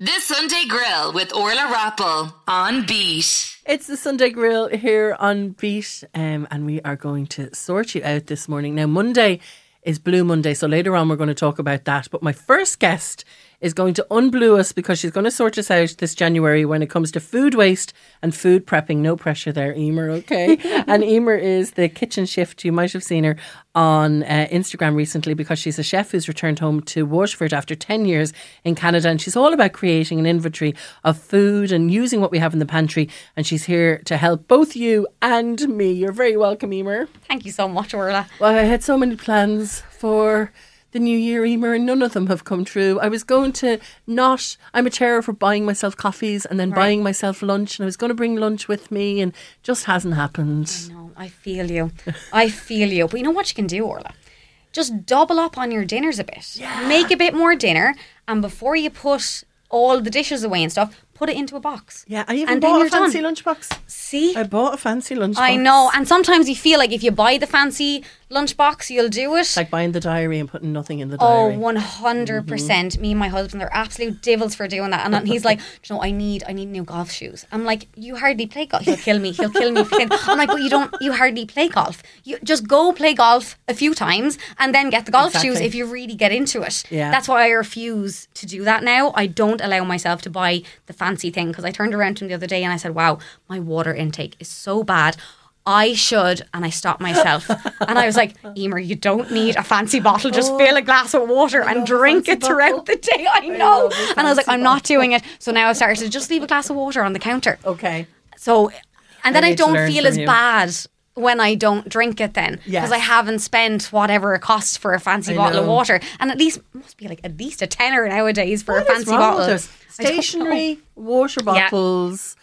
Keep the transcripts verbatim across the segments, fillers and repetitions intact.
The Sunday Grill with Orla Rappel on Beat. It's the Sunday Grill here on Beat, um, and we are going to sort you out this morning. Now, Monday is Blue Monday, so later on we're going to talk about that. But my first guest is going to unblue us because she's going to sort us out this January when it comes to food waste and food prepping. No pressure there, Emer, okay? And Emer is the kitchen chef. You might have seen her on uh, Instagram recently because she's a chef who's returned home to Waterford after ten years in Canada, and she's all about creating an inventory of food and using what we have in the pantry, and she's here to help both you and me. You're very welcome, Emer. Thank you so much, Orla. Well, I had so many plans for the new year, Emer, and none of them have come true. I was going to not, I'm a terror for buying myself coffees and then right. buying myself lunch, and I was going to bring lunch with me, and just hasn't happened. I know, I feel you. I feel you. But you know what you can do, Orla? Just double up on your dinners a bit. Yeah. Make a bit more dinner, and before you put all the dishes away and stuff, put it into a box. Yeah, I even and bought a fancy done. lunchbox. See? I bought a fancy lunchbox. I know, and sometimes you feel like if you buy the fancy lunchbox, you'll do it. It's like buying the diary and putting nothing in the Oh, diary. one hundred percent. Mm-hmm. Me and my husband are absolute devils for doing that. And he's like, you know, I need I need new golf shoes. I'm like, you hardly play golf. He'll kill me. He'll kill me. I'm like, but you don't, you hardly play golf. You just go play golf a few times and then get the golf exactly. shoes if you really get into it. Yeah. That's why I refuse to do that now. I don't allow myself to buy the fancy thing, because I turned around to him the other day and I said, wow, my water intake is so bad. I should, and I stopped myself. And I was like, Emer, you don't need a fancy bottle. Just oh, fill a glass of water and drink it throughout the day. I know. I and I was like, I'm not doing it. So now I've started to just leave a glass of water on the counter. Okay. So, and then I, I don't feel as you. bad when I don't drink it then. Because yes. I haven't spent whatever it costs for a fancy I bottle know. of water. And at least, it must be like at least a tenner nowadays for what a fancy bottle. Stationery, water bottles.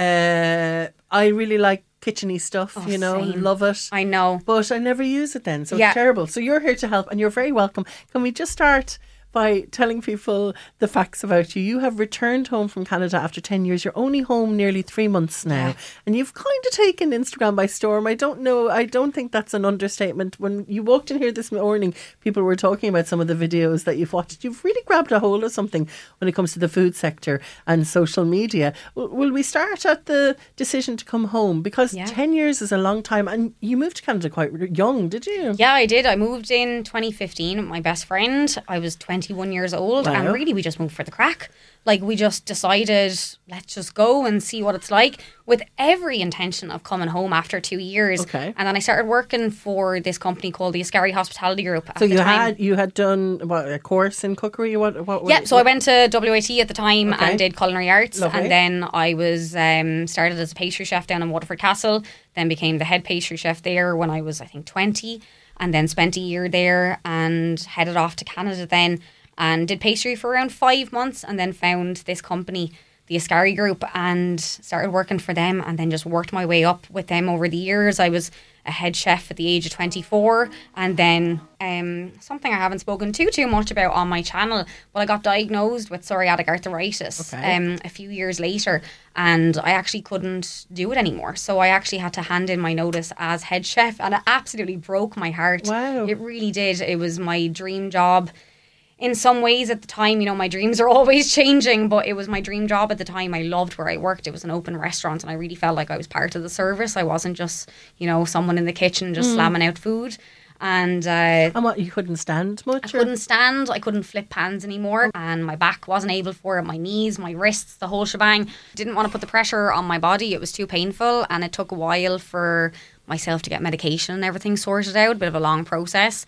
Yeah. Uh, I really like kitcheny stuff, oh, you know, same. love it. I know. But I never use it then, so yeah. it's terrible. So you're here to help, and you're very welcome. Can we just start by telling people the facts about you? You have returned home from Canada after ten years. You're only home nearly three months now. Yeah. And you've kind of taken Instagram by storm. I don't know. I don't think that's an understatement. When you walked in here this morning, people were talking about some of the videos that you've watched. You've really grabbed a hold of something when it comes to the food sector and social media. W- will we start at the decision to come home? Because yeah. ten years is a long time, and you moved to Canada quite young, did you? Yeah, I did. I moved in twenty fifteen with my best friend. I was twenty-one years old, wow. and really we just moved for the crack. Like, we just decided, let's just go and see what it's like, with every intention of coming home after two years. Okay. And then I started working for this company called the Ascari Hospitality Group at So the you time. had you had done what, a course in cookery? What? what yeah, so I went to W I T at the time okay. and did culinary arts. Lovely. And then I was um, started as a pastry chef down in Waterford Castle, then became the head pastry chef there when I was, I think, twenty, and then spent a year there and headed off to Canada then, and did pastry for around five months and then found this company, the Ascari Group, and started working for them, and then just worked my way up with them over the years. I was a head chef at the age of twenty-four, and then um, something I haven't spoken too too much about on my channel, but I got diagnosed with psoriatic arthritis okay. um, a few years later, and I actually couldn't do it anymore. So I actually had to hand in my notice as head chef, and it absolutely broke my heart. Wow. It really did. It was my dream job. In some ways at the time, you know, my dreams are always changing, but it was my dream job at the time. I loved where I worked. It was an open restaurant, and I really felt like I was part of the service. I wasn't just, you know, someone in the kitchen just mm. slamming out food. And, uh, and what, you couldn't stand much? I or? couldn't stand. I couldn't flip pans anymore, and my back wasn't able for it. My knees, my wrists, the whole shebang. Didn't want to put the pressure on my body. It was too painful, and it took a while for myself to get medication and everything sorted out. A bit of a long process.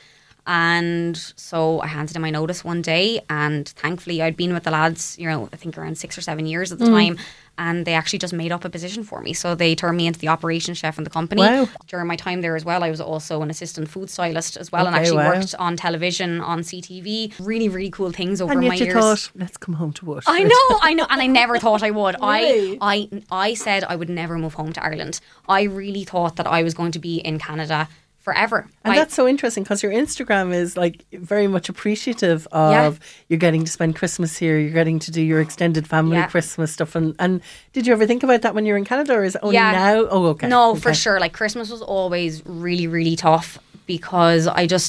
And so I handed in my notice one day, and thankfully I'd been with the lads, you know, I think around six or seven years at the mm. time, and they actually just made up a position for me. So they turned me into the operations chef in the company. Wow. During my time there as well, I was also an assistant food stylist as well, okay, and actually wow. worked on television, on C T V. Really, really cool things over and yet my you years. thought, let's come home to Waterford. I know, I know, and I never thought I would. Really? I, I, I said I would never move home to Ireland. I really thought that I was going to be in Canada forever. And I, that's so interesting, because your Instagram is like very much appreciative of yeah. you're getting to spend Christmas here, you're getting to do your extended family yeah. Christmas stuff. And, and did you ever think about that when you were in Canada, or is it only yeah. now? Oh, okay. No, okay. for sure. Like, Christmas was always really, really tough, because I just...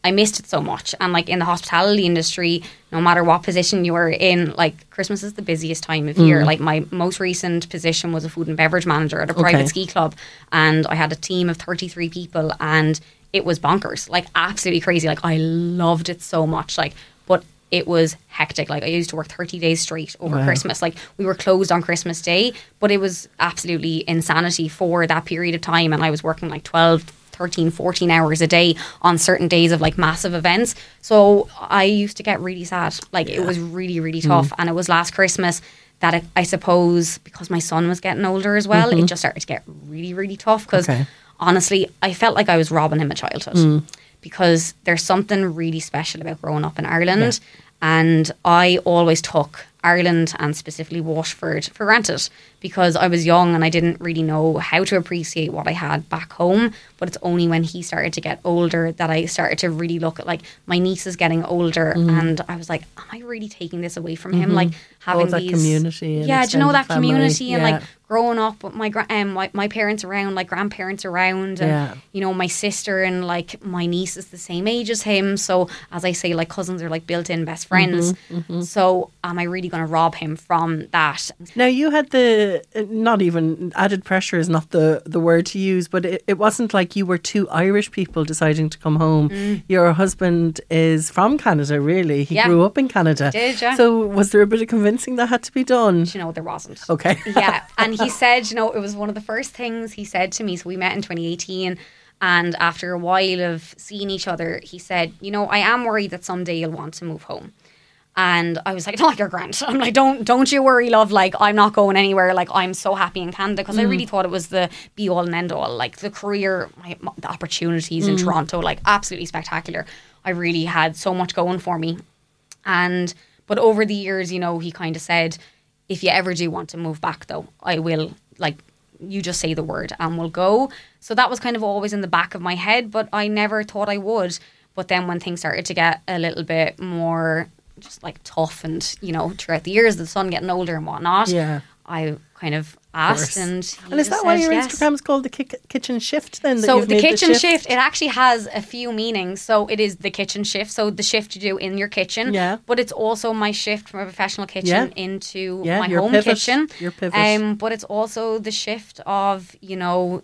I missed it so much. And like in the hospitality industry, no matter what position you were in, like Christmas is the busiest time of year. Like my most recent position was a food and beverage manager at a private Okay. ski club, and I had a team of thirty-three people, and it was bonkers, like absolutely crazy. Like I loved it so much, like, but it was hectic. Like I used to work thirty days straight over Wow. Christmas. Like we were closed on Christmas Day, but it was absolutely insanity for that period of time. And I was working like twelve, thirteen, fourteen hours a day on certain days of like massive events. So I used to get really sad. Like it was really, really tough. And it was last Christmas that it, I suppose because my son was getting older as well, it just started to get really, really tough because Okay. honestly, I felt like I was robbing him of childhood because there's something really special about growing up in Ireland. And I always took Ireland and specifically Waterford for granted because I was young and I didn't really know how to appreciate what I had back home. But it's only when he started to get older that I started to really look at like my niece is getting older and I was like, am I really taking this away from him? Like having that these community and yeah, do you know that extended family. community and Yeah. like growing up with my gra- um, my, my parents around, like grandparents around, and Yeah. you know my sister and like my niece is the same age as him. So as I say, like cousins are like built-in best friends. Mm-hmm, So am I really going to rob him from that? Now you had the uh, not even added pressure is not the the word to use, but it, it wasn't like you were two Irish people deciding to come home. Mm. Your husband is from Canada, really. He Yeah. grew up in Canada. Did, yeah. So was there a bit of convincing that had to be done? You know, there wasn't. Okay. Yeah. And he said, you know, it was one of the first things he said to me. So we met in twenty eighteen. And after a while of seeing each other, he said, you know, I am worried that someday you'll want to move home. And I was like, no, you're grand. I'm like, don't don't you worry, love. Like, I'm not going anywhere. Like, I'm so happy in Canada because I really thought it was the be all and end all. Like, the career, my, my, the opportunities in Toronto, like, absolutely spectacular. I really had so much going for me. And, but over the years, you know, he kind of said, if you ever do want to move back, though, I will, like, you just say the word and we'll go. So that was kind of always in the back of my head, but I never thought I would. But then when things started to get a little bit more just like tough and, you know, throughout the years, the son getting older and whatnot, Yeah. I kind of asked and he And is just that why said your yes. Instagram is called the ki- kitchen shift then? That So you've the made kitchen shift? shift, it actually has a few meanings. So it is the kitchen shift. So the shift you do in your kitchen. Yeah. But it's also my shift from a professional kitchen Yeah. into Yeah, my your home pivot, kitchen. your pivot. Um, but it's also the shift of, you know,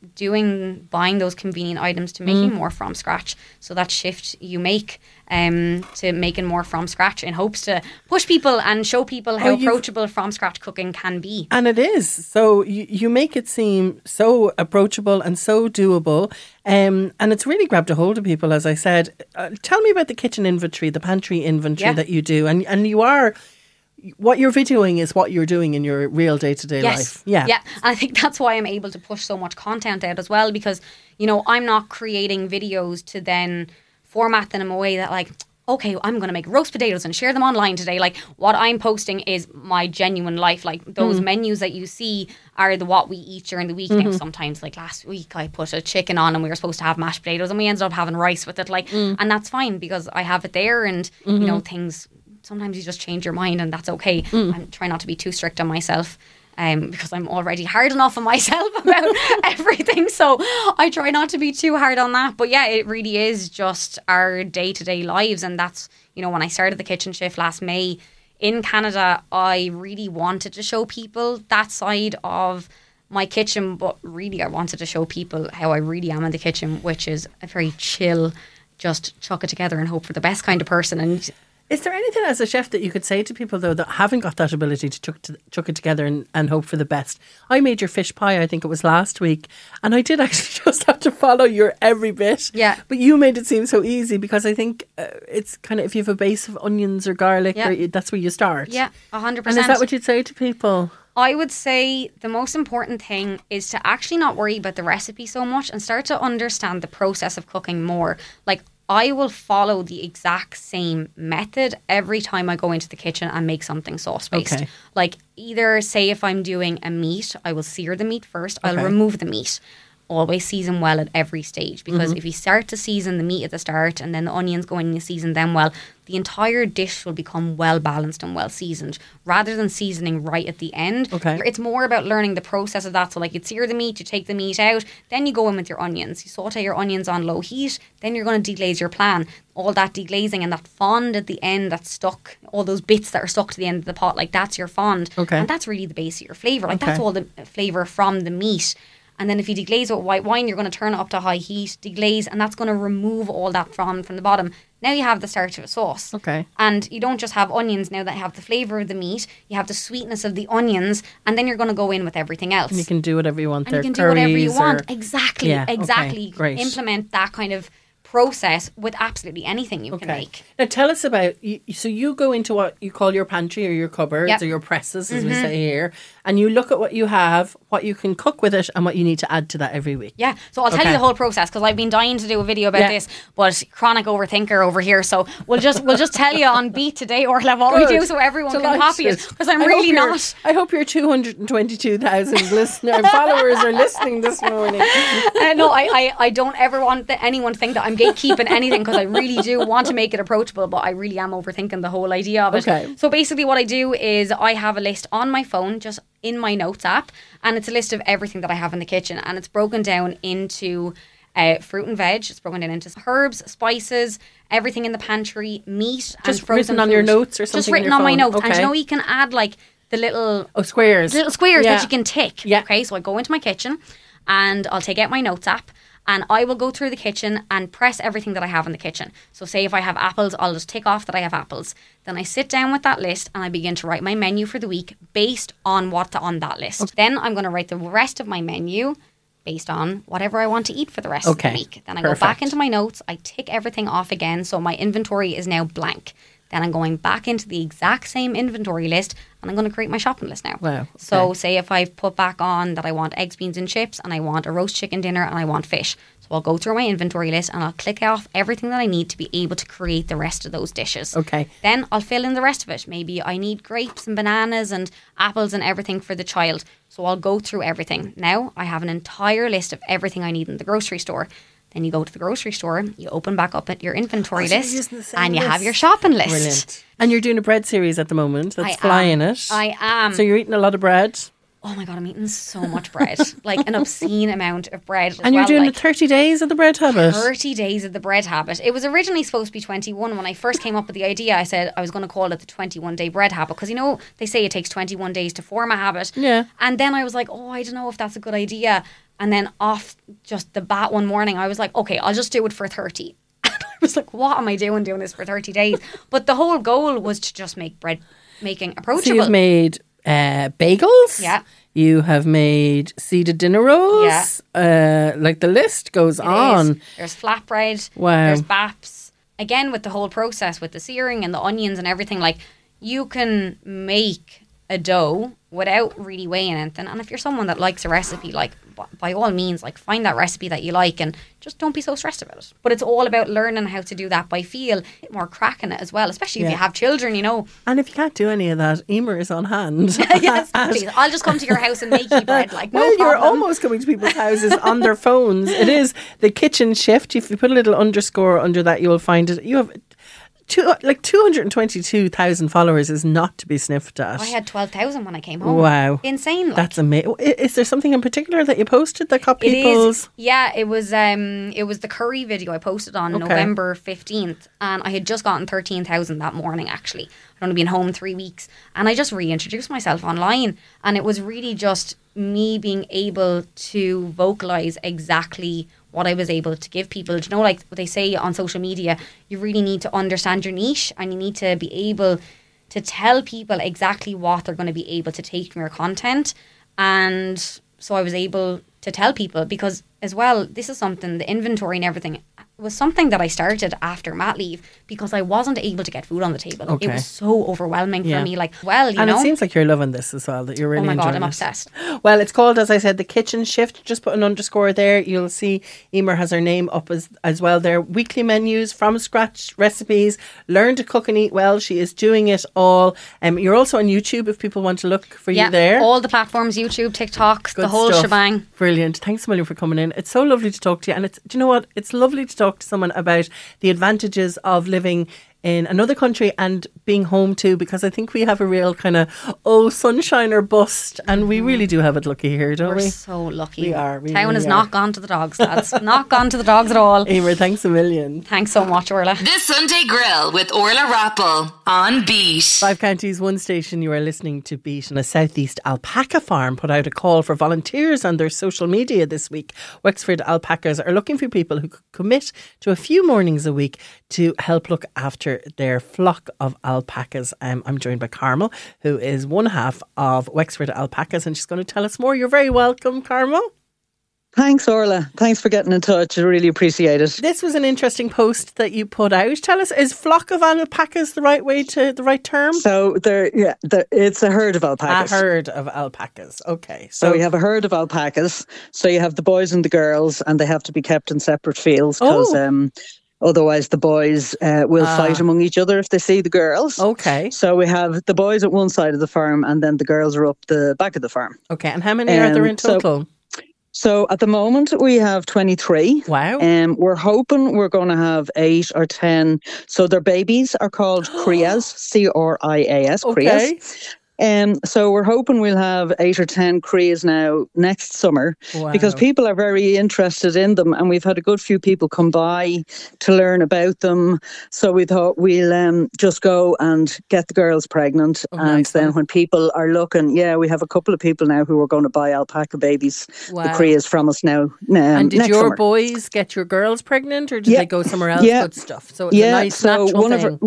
doing buying those convenient items to making Mm. more from scratch. So that shift you make um to making more from scratch in hopes to push people and show people how Oh, you've- approachable from scratch cooking can be. And it is. So you, you make it seem so approachable and so doable. Um, and it's really grabbed a hold of people, as I said. Uh, tell me about the kitchen inventory, the pantry inventory Yeah. that you do. And, and you are, what you're videoing is what you're doing in your real day-to-day life. Yeah. Yeah. And I think that's why I'm able to push so much content out as well, because, you know, I'm not creating videos to then format them in a way that like, okay, I'm going to make roast potatoes and share them online today. Like what I'm posting is my genuine life. Like those Mm. menus that you see are the what we eat during the week. Mm-hmm. Now, sometimes like last week I put a chicken on and we were supposed to have mashed potatoes and we ended up having rice with it. Like, Mm. and that's fine because I have it there and, Mm-hmm. you know, things, sometimes you just change your mind and that's okay. Mm. I'm trying not to be too strict on myself. Um, because I'm already hard enough on myself about everything. So I try not to be too hard on that. But yeah, it really is just our day-to-day lives. And that's, you know, when I started the kitchen shift last May in Canada, I really wanted to show people that side of my kitchen. But really, I wanted to show people how I really am in the kitchen, which is a very chill, just chuck it together and hope for the best kind of person. And Is there anything as a chef that you could say to people, though, that haven't got that ability to chuck, to, chuck it together and, and hope for the best? I made your fish pie, I think it was last week, and I did actually just have to follow your every bit. Yeah. But you made it seem so easy because I think uh, it's kind of, if you have a base of onions or garlic, Yeah. or you, that's where you start. yeah, one hundred And percent. is that what you'd say to people? I would say the most important thing is to actually not worry about the recipe so much and start to understand the process of cooking more. Like, I will follow the exact same method every time I go into the kitchen and make something sauce based. Okay. Like, either say if I'm doing a meat, I will sear the meat first, I'll Okay. remove the meat. always season well at every stage, because Mm-hmm. if you start to season the meat at the start and then the onions go in and you season them well, the entire dish will become well balanced and well seasoned, rather than seasoning right at the end. Okay. It's more about learning the process of that. So like, you'd sear the meat, you take the meat out, then you go in with your onions, you saute your onions on low heat, then you're going to deglaze your plan. All that deglazing and that fond at the end that's stuck, all those bits that are stuck to the end of the pot, like that's your fond. Okay. And that's really the base of your flavour. Like Okay. that's all the flavour from the meat. And then if you deglaze it with white wine, you're going to turn it up to high heat, deglaze, and that's going to remove all that frond from the bottom. Now you have the start of a sauce. Okay. And you don't just have onions now that have the flavour of the meat, you have the sweetness of the onions, and then you're going to go in with everything else. And you can do whatever you want And there. you can do whatever you curries want. or- Exactly. Yeah, okay, exactly. great. Implement that kind of process with absolutely anything you can Okay. make. Now tell us about, you, so you go into what you call your pantry or your cupboards Yep. or your presses, as we say here, and you look at what you have, what you can cook with it, and what you need to add to that every week. Yeah, so I'll tell Okay. you the whole process, because I've been dying to do a video about Yeah. this, but chronic overthinker over here. So we'll just we'll just tell you on beat today, Orla, what we Good. do, so everyone can copy it. Delighted. Because I'm I really hope your- not. I hope your two hundred twenty-two thousand listener followers are listening this morning. Uh, no, I, I, I don't ever want the, anyone to think that I'm gatekeeping anything, because I really do want to make it approachable, but I really am overthinking the whole idea of it. Okay. So basically what I do is I have a list on my phone, just in my notes app, and it's a list of everything that I have in the kitchen, and it's broken down into uh, fruit and veg, it's broken down into herbs, spices, everything in the pantry, meat, and Just frozen written on your food. notes or Just something on written your on my phone. notes. And Okay. you know, you can add like the little Oh, squares. little squares Yeah. that you can tick. Yeah. Okay, so I go into my kitchen and I'll take out my notes app and I will go through the kitchen and press everything that I have in the kitchen. So say if I have apples, I'll just tick off that I have apples. Then I sit down with that list and I begin to write my menu for the week based on what's on that list. Then I'm going to write the rest of my menu based on whatever I want to eat for the rest Okay, of the week. Then I perfect. go back into my notes, I tick everything off again, so my inventory is now blank. Then I'm going back into the exact same inventory list and I'm going to create my shopping list now. Wow, So okay. say if I've put back on that I want eggs, beans and chips and I want a roast chicken dinner and I want fish. So I'll go through my inventory list and I'll click off everything that I need to be able to create the rest of those dishes. Okay. Then I'll fill in the rest of it. Maybe I need grapes and bananas and apples and everything for the child. So I'll go through everything. Now I have an entire list of everything I need in the grocery store. Then you go to the grocery store, you open back up at your inventory Oh, so you're list using the same and you have list. your shopping list. Brilliant. And you're doing a bread series at the moment. That's I flying am. it. I am. So you're eating a lot of bread. Oh my God, I'm eating so much bread. Like an obscene amount of bread. as And you're well, doing like the thirty days of the bread habit. thirty days of the bread habit. It was originally supposed to be twenty-one. When I first came up with the idea, I said I was going to call it the twenty-one day bread habit. Because, you know, they say it takes twenty-one days to form a habit. Yeah. And then I was like, oh, I don't know if that's a good idea. And then off just the bat one morning, I was like, okay, I'll just do it for thirty. And I was like, what am I doing doing this for thirty days? But the whole goal was to just make bread making So approachable. you've made uh, bagels. Yeah. You have made seeded dinner rolls. Yeah. Uh, like the list goes It on. is. There's flatbread. Wow. There's baps. Again, with the whole process, with the searing and the onions and everything, like you can make a dough without really weighing anything. And if you're someone that likes a recipe, like b- by all means, like find that recipe that you like and just don't be so stressed about it. But it's all about learning how to do that by feel, more crack in it as well, especially if Yeah. you have children, you know. And if you can't do any of that, Emer is on hand. Yes, please. I'll just come to your house and make you bread. Like, no well, you're problem. almost coming to people's houses on their phones. It is the kitchen shift. If you put a little underscore under that, you will find it. You have two, like two hundred twenty-two thousand followers is not to be sniffed at. I had twelve thousand when I came home. Wow. Insane. Like. That's amazing. Is there something in particular that you posted that caught It people's? is, yeah. It was, um, it was the curry video I posted on Okay. November fifteenth, and I had just gotten thirteen thousand that morning. Actually, I'd only been home three weeks, and I just reintroduced myself online, and it was really just me being able to vocalize exactly what I was able to give people. Do you know, like what they say on social media, you really need to understand your niche, and you need to be able to tell people exactly what they're going to be able to take from your content. And so I was able to tell people, because as well, this is something, the inventory and everything was something that I started after mat leave because I wasn't able to get food on the table. Okay. It was so overwhelming Yeah. for me. Like, well, you and know. it seems like you're loving this as well, that you're really Oh my God, enjoying I'm it. obsessed. Well, it's called, as I said, The Kitchen Shift. Just put an underscore there. You'll see Emer has her name up as, as well there. Weekly menus, from scratch recipes, learn to cook and eat well. She is doing it all. Um, you're also on YouTube if people want to look for Yeah, you there. all the platforms, YouTube, TikTok, Good the whole stuff. shebang. Brilliant. Thanks a million for coming in. It's so lovely to talk to you. And it's, do you know what? It's lovely to talk to someone about the advantages of living in another country and being home too, because I think we have a real kind of, oh, sunshine or bust. And we really do have it lucky here, don't We're we? so lucky. We are, we Town really is are. not gone to the dogs, lads. Not gone to the dogs at all. Emer, thanks a million. Thanks so much, Orla. The Sunday Grill with Orla Rappel on Beat. Five counties, one station. You are listening to Beat. And a Southeast alpaca farm put out a call for volunteers on their social media this week. Wexford Alpacas are looking for people who could commit to a few mornings a week to help look after their flock of alpacas. Um, I'm joined by Carmel, who is one half of Wexford Alpacas, and she's going to tell us more. You're very welcome, Carmel. Thanks, Orla. Thanks for getting in touch. I really appreciate it. This was an interesting post that you put out. Tell us, is flock of alpacas the right way to the right term? So there, yeah, there, it's a herd of alpacas. A herd of alpacas. Okay. So, we have a herd of alpacas. So you have the boys and the girls, and they have to be kept in separate fields because Oh. um, otherwise the boys uh, will Ah. fight among each other if they see the girls. Okay. So we have the boys at one side of the farm, and then the girls are up the back of the farm. Okay. And how many are there Um, in so- total? So at the moment we have twenty-three. Wow. Um, we're hoping we're going to have eight or ten. So their babies are called Crias, C R I A S, Crias. Okay. Um, so we're hoping we'll have eight or ten Crias now next summer Wow. because people are very interested in them, and we've had a good few people come by to learn about them. So we thought we'll um, just go and get the girls pregnant, Oh, and nice then one. when people are looking, yeah, we have a couple of people now who are going to buy alpaca babies, Wow. the Crias from us now. Um, And did next your summer. boys get your girls pregnant, or did Yeah. they go somewhere else? Yeah. Good stuff. So it's Yeah, a nice so natural one of thing. our,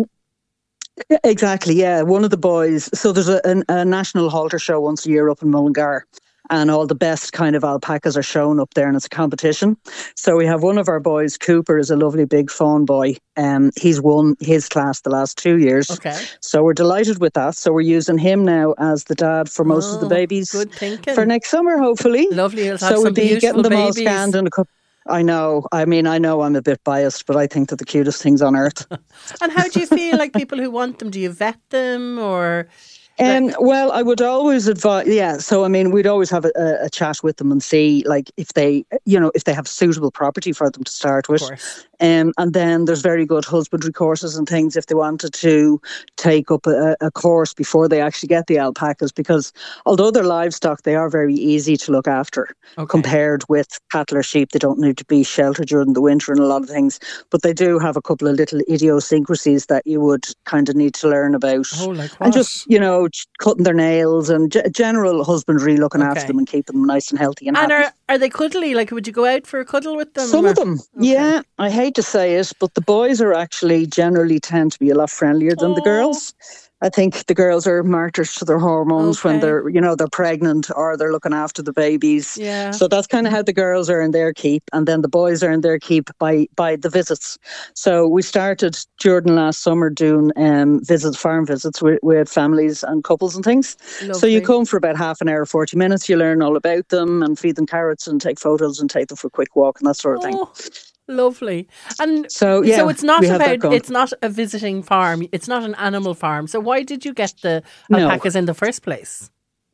exactly, yeah. One of the boys. So there's a, a, a national halter show once a year up in Mullingar, and all the best kind of alpacas are shown up there, and it's a competition. So we have one of our boys, Cooper, is a lovely big fawn boy. Um, he's won his class the last two years. Okay. So we're delighted with that. So we're using him now as the dad for most of the Oh, babies good thinking. for next summer, hopefully. Lovely. You'll have So some we'll be beautiful getting them all babies. scanned in a couple. I know. I mean, I know I'm a bit biased, but I think that the cutest things on earth. And how do you feel like people who want them? Do you vet them or? Um, well, I would always advise, yeah. So, I mean, we'd always have a, a chat with them and see, like, if they, you know, if they have suitable property for them to start with. Of course. Um, and then there's very good husbandry courses and things if they wanted to take up a, a course before they actually get the alpacas, because although they're livestock, they are very easy to look after Okay. compared with cattle or sheep. They don't need to be sheltered during the winter and a lot of things, but they do have a couple of little idiosyncrasies that you would kind of need to learn about. Oh, like what? And just, you know, cutting their nails and g- general husbandry, looking Okay. after them and keeping them nice and healthy and, And happy. are are they cuddly? Like, would you go out for a cuddle with them? Some or- of them, Okay. yeah. I hate to say it, but the boys are actually generally tend to be a lot friendlier than the Oh. girls. I think the girls are martyrs to their hormones when Okay. they're, you know, they're pregnant or they're looking after the babies. Yeah. So that's kind of how the girls earn their keep, and then the boys earn their keep by by the visits. So we started during last summer doing um, visits, farm visits with, with families and couples and things. So Lovely. you come for about half an hour, forty minutes. You learn all about them and feed them carrots and take photos and take them for a quick walk and that sort of thing. Oh, lovely. And So yeah, so it's not we have that about going. it's not a visiting farm. It's not an animal farm. So why did you get the No. alpacas in the first place?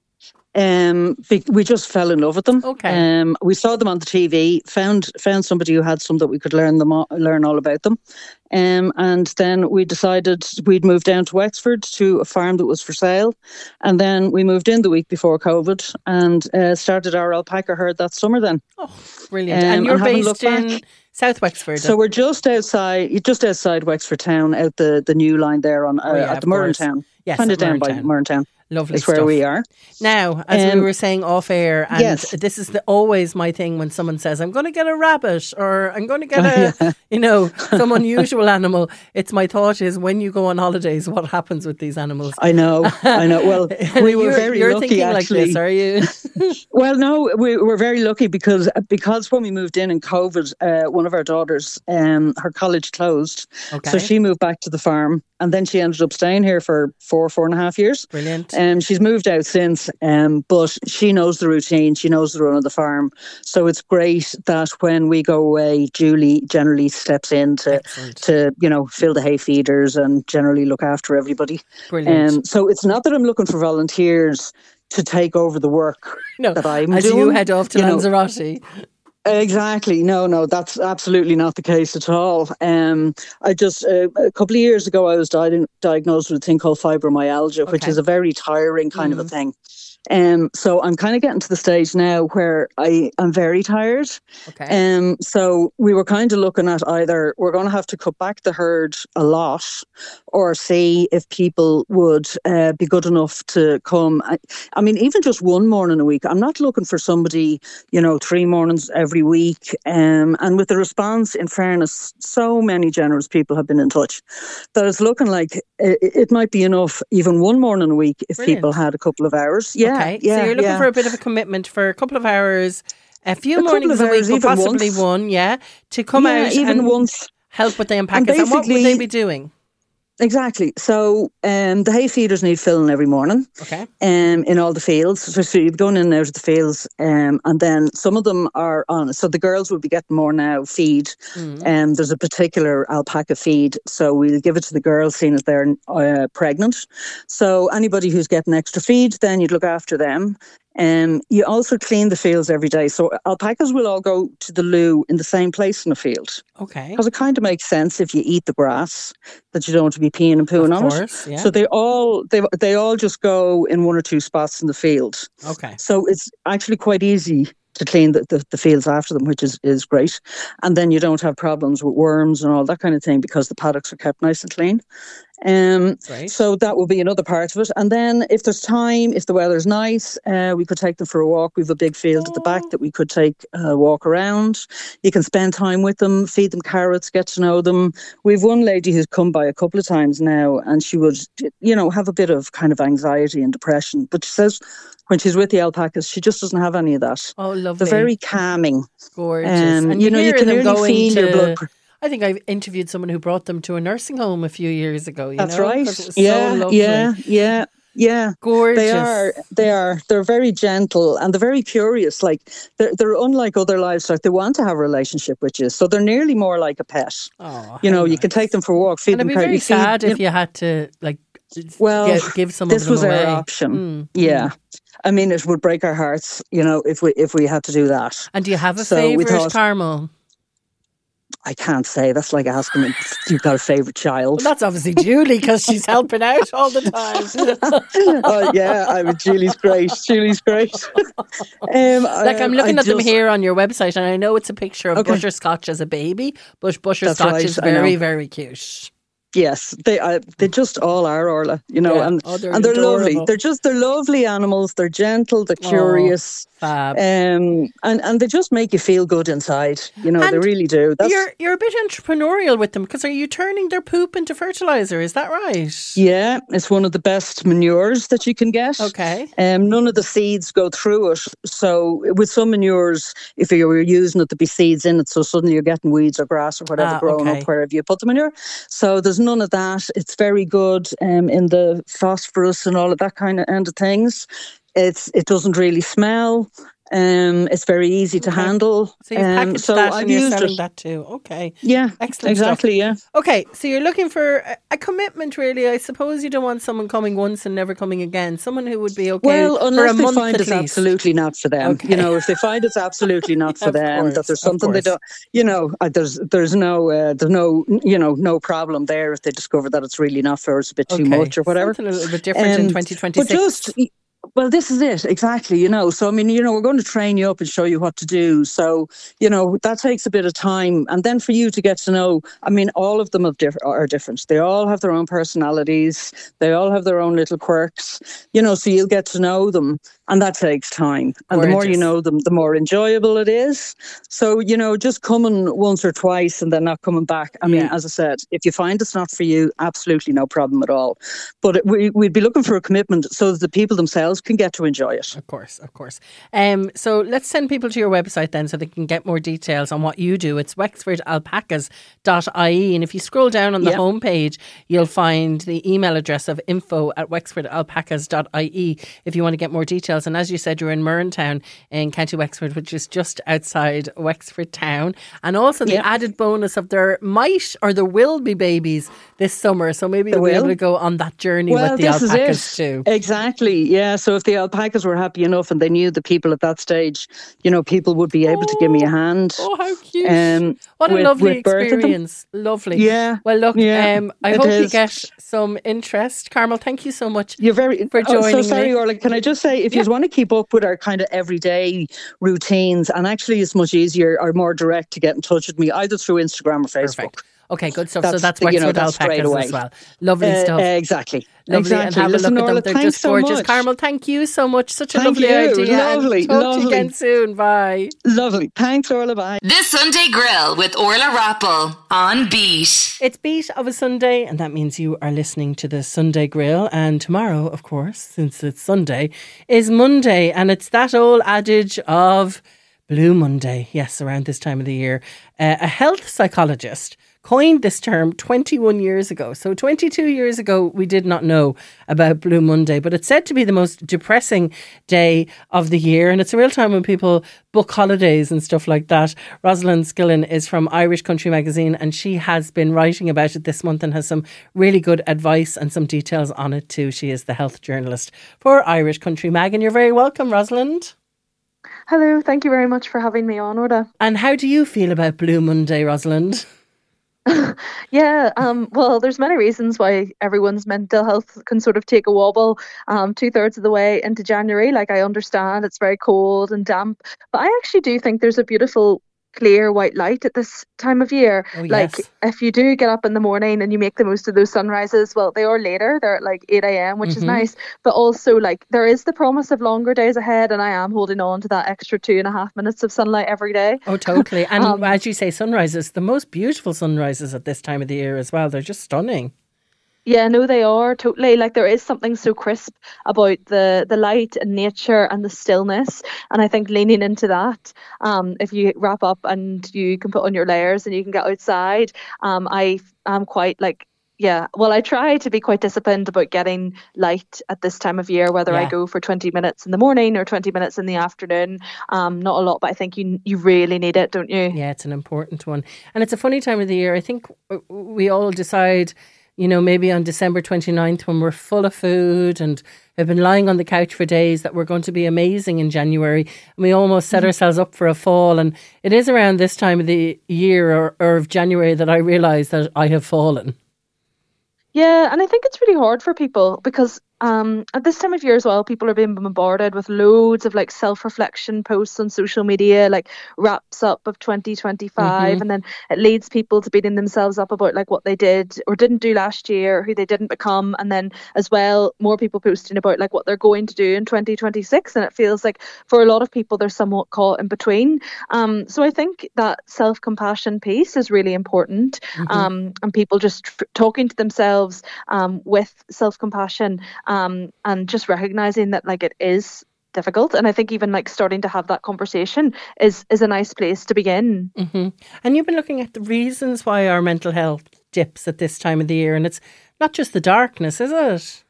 Um, be- we just fell in love with them. Okay. Um, we saw them on the T V, found found somebody who had some that we could learn them all, learn all about them, um, and then we decided we'd move down to Wexford to a farm that was for sale, and then we moved in the week before COVID and uh, started our alpaca herd that summer. Then, Oh, brilliant. Um, and you're and haven't based looked in back. South Wexford. so we're just outside, just outside Wexford town, out the, the new line there on uh, Oh, yeah, at of the Murren course. town, Yes, kind at of down by Murren Town. Murren town. Lovely is where stuff. we are. Now, as Um, we were saying off air, and yes. this is the, always my thing when someone says, I'm going to get a rabbit or I'm going to get Oh, a, yeah. you know, some unusual animal. It's my thought is when you go on holidays, what happens with these animals? I know, I know. Well, we were you're, very you're lucky, thinking actually. like this, are you? Well, no, we were very lucky because because when we moved in in COVID, uh, one of our daughters, um, her college closed, Okay. so she moved back to the farm, and then she ended up staying here for four, four and a half years. Brilliant. Um, she's moved out since, um, but she knows the routine. She knows the run of the farm, so it's great that when we go away, Julie generally steps in to Excellent. to you know fill the hay feeders and generally look after everybody. Brilliant. Um, so it's not that I'm looking for volunteers to take over the work no, that I'm as doing. you head off to you know. Lanzarote. Exactly. No, no, that's absolutely not the case at all. Um, I just, uh, a couple of years ago, I was di- diagnosed with a thing called fibromyalgia, which Okay. is a very tiring kind Mm. of a thing. Um, so I'm kind of getting to the stage now where I am very tired. Okay. Um, so we were kind of looking at either we're going to have to cut back the herd a lot, or see if people would uh, be good enough to come. I, I mean, even just one morning a week. I'm not looking for somebody, you know, three mornings every week. Um, and with the response, in fairness, so many generous people have been in touch that it's looking like it, it might be enough, even one morning a week, if Brilliant. people had a couple of hours. Yeah. Okay, yeah, so you're looking yeah. for a bit of a commitment for a couple of hours, a few A couple mornings of a week, hours, but even possibly once. one, yeah, to come Yeah, out even and once. help with the unpacking. And And what would they basically- be doing? Exactly. So um, the hay feeders need filling every morning Okay. um, in all the fields. So, so you're going in and out of the fields, um, and then some of them are on. So the girls will be getting more now feed. Mm. Um, there's a particular alpaca feed, so we'll give it to the girls, seeing as they're uh, pregnant. So anybody who's getting extra feed, then you'd look after them. Um, you also clean the fields every day. So alpacas will all go to the loo in the same place in the field. Okay. Because it kind of makes sense if you eat the grass that you don't want to be peeing and pooing Of on course, it. yeah. So they all they they all just go in one or two spots in the field. Okay. So it's actually quite easy to clean the, the, the fields after them, which is, is great. And then you don't have problems with worms and all that kind of thing because the paddocks are kept nice and clean. Um, Great. so that will be another part of it. And then if there's time, if the weather's nice, uh, we could take them for a walk. We've a big field at the back that we could take a walk around. You can spend time with them, feed them carrots, get to know them. We've one lady who's come by a couple of times now, and she would, you know, have a bit of kind of anxiety and depression. But she says when she's with the alpacas, she just doesn't have any of that. Oh, lovely. They're very calming. gorgeous. Um, and you you, know, you hear can them really going feel to, your blood pr- I think I interviewed someone who brought them to a nursing home a few years ago. You That's know? right. 'Cause it was Yeah, so lovely. yeah, yeah, yeah. Gorgeous. They are, they are, they're very gentle and they're very curious. Like they're, they're unlike other livestock. They want to have a relationship with you. So they're nearly more like a pet. Oh, You how know, you can nice. take them for a walk, feed And it'd them. be car- very you feed- sad you if you had to like Well, get, give some this of them was away. our option. Mm, Yeah. mm. I mean, it would break our hearts, you know, if we if we had to do that. And do you have a So we favourite thought- Carmel? I can't say. That's like asking if you've got a favourite child. Well, that's obviously Julie because she's helping out all the time. Oh yeah, I mean, Julie's great. Julie's great. um, Like I'm um, looking I at them just- here on your website, and I know it's a picture of Okay. Butterscotch as a baby, but Butterscotch right, is I know. very, very cute. Yes, they uh, they just all are, Orla. You know, Yeah. and Oh, they're and they're lovely. adorable. They're just they're lovely animals. They're gentle. They're Oh. curious. Fab. Um, and and they just make you feel good inside. You know, they And really do. That's You're you're a bit entrepreneurial with them because are you turning their poop into fertilizer? Is that right? yeah, it's one of the best manures that you can get. Okay. Um, none of the seeds go through it. So with some manures, if you were using it, there'd be seeds in it. So suddenly you're getting weeds or grass or whatever Ah, growing okay. up wherever you put the manure. So there's none of that. It's very good um, in the phosphorus and all of that kind of end of things. It's it doesn't really smell. Um, it's very easy to Okay. handle. So you've um, packaged so that I've and you're used selling it. that too. Okay. Yeah, Excellent exactly. Yeah. Okay, so you're looking for a, a commitment, really. I suppose you don't want someone coming once and never coming again. Someone who would be okay Well, for a unless they month find at it's least. absolutely not for them. Okay. You know, if they find it's absolutely not for Of them, course, that there's of something they course. don't, you know, uh, there's there's no uh, there's no you know no problem there if they discover that it's really not for us, a bit too Okay, much or whatever. Something a little bit different in Um, twenty twenty-six. But just Well, this is it. Exactly. You know, so, I mean, you know, we're going to train you up and show you what to do. So, you know, that takes a bit of time. And then for you to get to know, I mean, all of them have diff- are different. They all have their own personalities. They all have their own little quirks, you know, so you'll get to know them. And that takes time. And Gorgeous. the more you know them, the more enjoyable it is. So, you know, just coming once or twice and then not coming back. I Yeah. mean, as I said, if you find it's not for you, absolutely no problem at all. But it, we, we'd be looking for a commitment so that the people themselves can get to enjoy it. Of course, of course. Um, so let's send people to your website then so they can get more details on what you do. It's wexford alpacas dot I E. And if you scroll down on the Yep. homepage, you'll find the email address of info at wexford alpacas dot I E if you want to get more details. And as you said, you're in Murrentown in County Wexford, which is just outside Wexford town. And also the Yep. added bonus of there might or there will be babies this summer. So maybe There you'll be will. able to go on that journey Well, with the this alpacas is it. too. Exactly. Yeah. So if the alpacas were happy enough and they knew the people at that stage, you know, people would be able to give me a hand. Oh, how cute. Um, what a with- lovely with birth of them. experience. Lovely. Yeah. Well, look, Yeah, um, I it hope you is. get some interest. Carmel, thank you so much. You're very for oh, joining so sorry, me. Orla. Can I just say, if you want to keep up with our kind of everyday routines, and actually it's much easier or more direct to get in touch with me either through Instagram or Facebook. Perfect. Okay, good stuff. so That's that's the- you know, Wexford that's straight alpacas away. as well. Lovely Uh, stuff. uh, exactly. Lovely. Exactly. And have Listen, a look Orla, at them. They're thanks just so gorgeous. much. Carmel, thank you so much. Such a Thank lovely you. idea. Lovely, And talk to you lovely. again soon. Bye. Lovely. Thanks, Orla. Bye. This Sunday Grill with Orla Rappel on Beat. It's Beat of a Sunday, and that means you are listening to the Sunday Grill. And tomorrow, of course, since it's Sunday, is Monday. And it's that old adage of Blue Monday. Yes, around this time of the year. Uh, a health psychologist coined this term twenty-one years ago. So twenty-two years ago, we did not know about Blue Monday, but it's said to be the most depressing day of the year. And it's a real time when people book holidays and stuff like that. Rosalind Skillen is from Irish Country Magazine, and she has been writing about it this month and has some really good advice and some details on it too. She is the health journalist for Irish Country Mag, and you're very welcome, Rosalind. Hello, thank you very much for having me on, Orla. And how do you feel about Blue Monday, Rosalind? Yeah, um, well, there's many reasons why everyone's mental health can sort of take a wobble um, two thirds of the way into January. Like, I understand it's very cold and damp, but I actually do think there's a beautiful clear white light at this time of year. Oh, like yes. if you do get up in the morning and you make the most of those sunrises, well, they are later, they're at like eight a.m, which Mhm. is nice, but also like there is the promise of longer days ahead, and I am holding on to that extra two and a half minutes of sunlight every day. Oh, totally. And Um, as you say, sunrises, the most beautiful sunrises at this time of the year as well. They're just stunning. Yeah, no, they are totally. Like, there is something so crisp about the the light and nature and the stillness, and I think leaning into that, um, if you wrap up and you can put on your layers and you can get outside, um, I am quite like. Yeah, well, I try to be quite disciplined about getting light at this time of year, whether Yeah. I go for twenty minutes in the morning or twenty minutes in the afternoon. Um, not a lot, but I think you you really need it, don't you? Yeah, it's an important one. And it's a funny time of the year. I think we all decide, you know, maybe on December twenty-ninth when we're full of food and have been lying on the couch for days, that we're going to be amazing in January. And we almost set ourselves up for a fall. And it is around this time of the year or, or of January that I realise that I have fallen. Yeah, and I think it's really hard for people because um, at this time of year as well, people are being bombarded with loads of like self-reflection posts on social media, like wraps up of twenty twenty-five, Mhm. and then it leads people to beating themselves up about like what they did or didn't do last year, or who they didn't become, and then as well, more people posting about like what they're going to do in twenty twenty-six, and it feels like for a lot of people they're somewhat caught in between. Um, so I think that self-compassion piece is really important, um, and people just tr- talking to themselves um, with self-compassion. Um, and just recognizing that like it is difficult, and I think even like starting to have that conversation is is a nice place to begin. hmm And you've been looking at the reasons why our mental health dips at this time of the year, and it's not just the darkness, is it?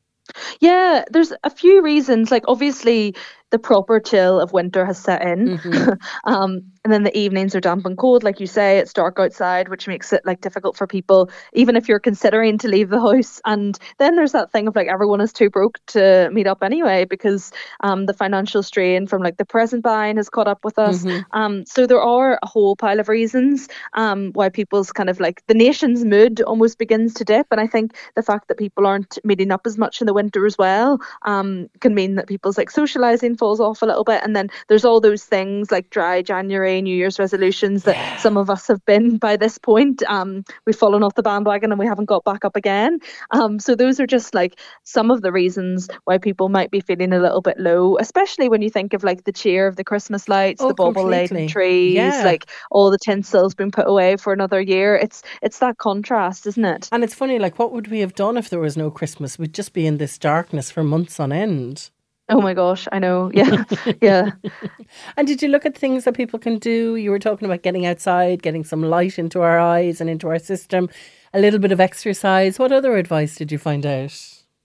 Yeah, there's a few reasons. Like obviously the proper chill of winter has set in. Mhm. um, and then the evenings are damp and cold, like you say. It's dark outside, which makes it like difficult for people, even if you're considering to leave the house. And then there's that thing of like everyone is too broke to meet up anyway, because um, the financial strain from like the present buying has caught up with us. Mm-hmm. Um, so there are a whole pile of reasons um, why people's kind of like the nation's mood almost begins to dip. And I think the fact that people aren't meeting up as much in the winter as well um, can mean that people's like socialising falls off a little bit. And then there's all those things like dry January, New Year's resolutions that yeah. some of us have been by this point. Um, we've fallen off the bandwagon and we haven't got back up again. Um, so those are just like some of the reasons why people might be feeling a little bit low, especially when you think of like the cheer of the Christmas lights, oh, the bauble laden trees, yeah. like all the tinsel's been put away for another year. It's it's that contrast, isn't it? And it's funny, like what would we have done if there was no Christmas? We'd just be in this darkness for months on end. Oh my gosh, I know. Yeah, yeah. And did you look at things that people can do? You were talking about getting outside, getting some light into our eyes and into our system, a little bit of exercise. What other advice did you find out?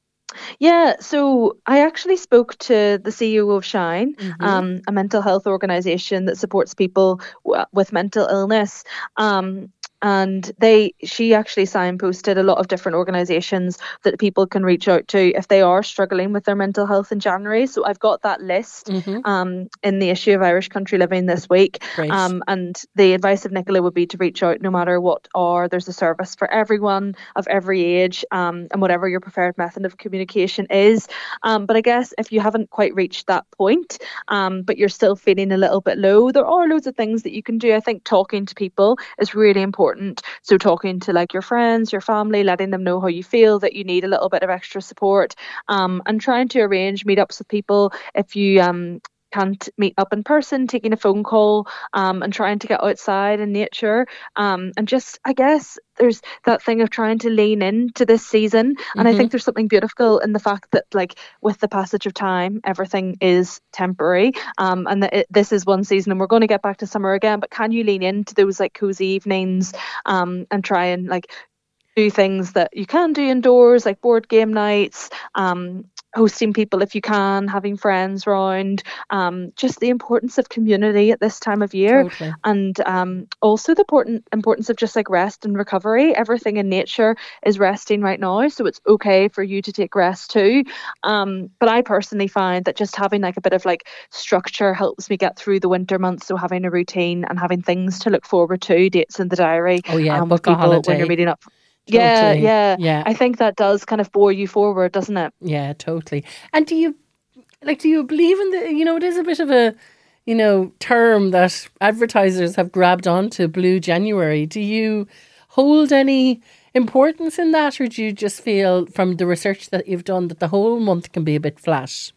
Yeah, so I actually spoke to the C E O of Shine, mm-hmm. um, a mental health organisation that supports people w- with mental illness. Um, And they, she actually signposted a lot of different organisations that people can reach out to if they are struggling with their mental health in January. So I've got that list mm-hmm. um, in the issue of Irish Country Living this week. Um, and the advice of Nicola would be to reach out no matter what hour. There's a service for everyone of every age um, and whatever your preferred method of communication is. Um, but I guess if you haven't quite reached that point, um, but you're still feeling a little bit low, there are loads of things that you can do. I think talking to people is really important. So talking to like your friends, your family, letting them know how you feel, that you need a little bit of extra support, um, and trying to arrange meetups with people if you um, can't meet up in person, taking a phone call um, and trying to get outside in nature. Um, and just, I guess, there's that thing of trying to lean into this season. And mm-hmm. I think there's something beautiful in the fact that, like, with the passage of time, everything is temporary. Um, and that it, this is one season and we're going to get back to summer again. But can you lean into those, like, cozy evenings um, and try and, like, do things that you can do indoors, like board game nights, um, hosting people if you can, having friends round, um, just the importance of community at this time of year. Totally. And um, also the important importance of just like rest and recovery. Everything in nature is resting right now, so it's okay for you to take rest too. Um, but I personally find that just having like a bit of like structure helps me get through the winter months. So having a routine and having things to look forward to, dates in the diary. Oh yeah, um, book a holiday when you're meeting up. Totally. Yeah, yeah, yeah. I think that does kind of bore you forward, doesn't it? Yeah, totally. And do you, like, do you believe in the, you know, it is a bit of a, you know, term that advertisers have grabbed onto, Blue January. Do you hold any importance in that, or do you just feel from the research that you've done that the whole month can be a bit flat?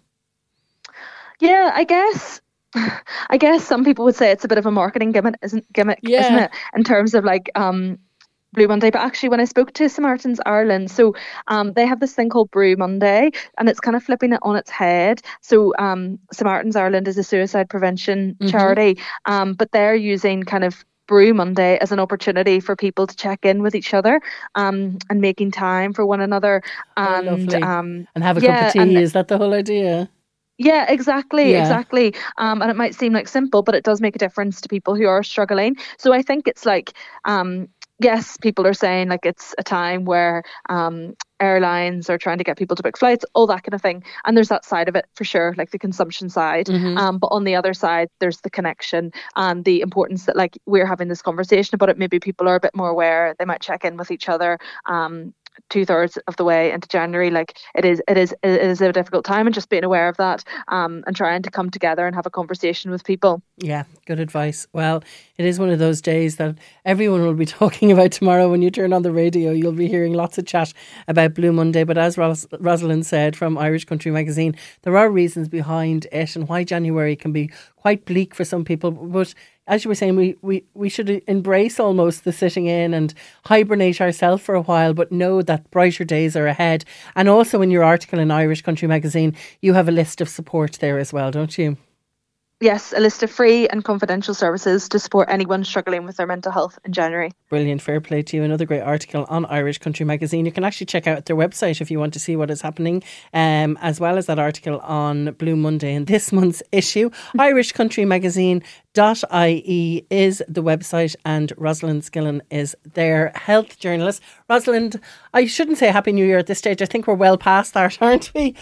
Yeah, I guess. I guess some people would say it's a bit of a marketing gimmick, isn't gimmick, yeah. isn't it? In terms of like, um. Blue Monday, but actually when I spoke to Saint Martin's Ireland, so um, they have this thing called Brew Monday, and it's kind of flipping it on its head. So um, Saint Martin's Ireland is a suicide prevention mm-hmm. charity, um, but they're using kind of Brew Monday as an opportunity for people to check in with each other um, and making time for one another. And oh, um, and have a yeah, cup of tea, and, is that the whole idea? Yeah, exactly, yeah. exactly. Um, and it might seem like simple, but it does make a difference to people who are struggling. So I think it's like... Um, yes, people are saying like it's a time where um, airlines are trying to get people to book flights, all that kind of thing. And there's that side of it for sure, like the consumption side. Mm-hmm. Um, but on the other side, there's the connection and the importance that like we're having this conversation about it. Maybe people are a bit more aware. They might check in with each other. Um, two thirds of the way into January, like it is, it is, it is a difficult time, and just being aware of that, um, and trying to come together and have a conversation with people. Yeah, good advice. Well, it is one of those days that everyone will be talking about tomorrow. When you turn on the radio, you'll be hearing lots of chat about Blue Monday. But as Ros- Rosalind said from Irish Country Magazine, there are reasons behind it and why January can be quite bleak for some people. But as you were saying, we, we, we should embrace almost the sitting in and hibernate ourselves for a while, but know that brighter days are ahead. And also in your article in Irish Country Magazine, you have a list of support there as well, don't you? Yes, a list of free and confidential services to support anyone struggling with their mental health in January. Brilliant. Fair play to you. Another great article on Irish Country Magazine. You can actually check out their website if you want to see what is happening, um, as well as that article on Blue Monday in this month's issue. irish country magazine dot I E is the website, and Rosalind Skillen is their health journalist. Rosalind, I shouldn't say Happy New Year at this stage. I think we're well past that, aren't we?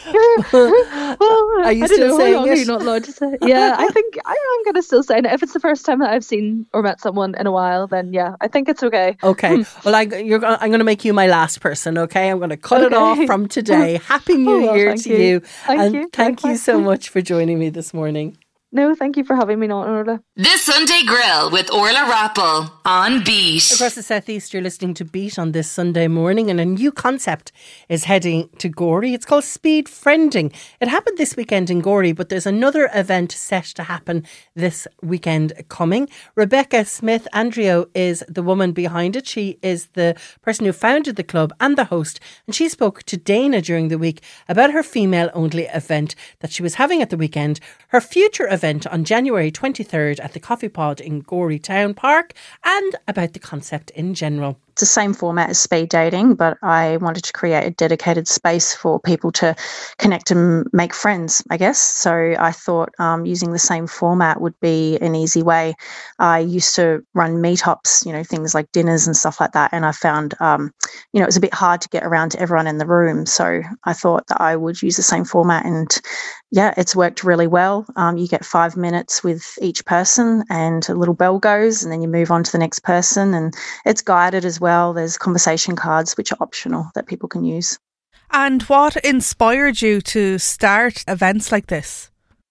Well, Are you I still don't know, saying how long it? are you not allowed to say? Yeah, I think I, I'm going to still say it. If it's the first time that I've seen or met someone in a while, then yeah, I think it's okay. Okay. Well, I, you're, gonna- I'm going to make you my last person, okay? I'm going to cut it Okay. off from today. Happy New Oh, well, Year thank to you. you. Thank and you. thank you Likewise. so much for joining me this morning. No, thank you for having me on, Orla. The Sunday Grill with Orla Rappel on Beat. Across the southeast, you're listening to Beat on this Sunday morning, and a new concept is heading to Gorey. It's called Speed Friending. It happened this weekend in Gorey, but there's another event set to happen this weekend coming. Rebecca Smith Andrio is the woman behind it. She is the person who founded the club and the host, and she spoke to Dana during the week about her female-only event that she was having at the weekend, her future event on January twenty-third at the Coffee Pod in Gorey Town Park, and about the concept in general. It's the same format as speed dating, but I wanted to create a dedicated space for people to connect and make friends, I guess. So I thought um, using the same format would be an easy way. I used to run meetups, you know, things like dinners and stuff like that. And I found, um, you know, it was a bit hard to get around to everyone in the room. So I thought that I would use the same format, and yeah, it's worked really well. Um, you get five minutes with each person and a little bell goes, and then you move on to the next person, and it's guided as well. There's conversation cards which are optional that people can use. And what inspired you to start events like this?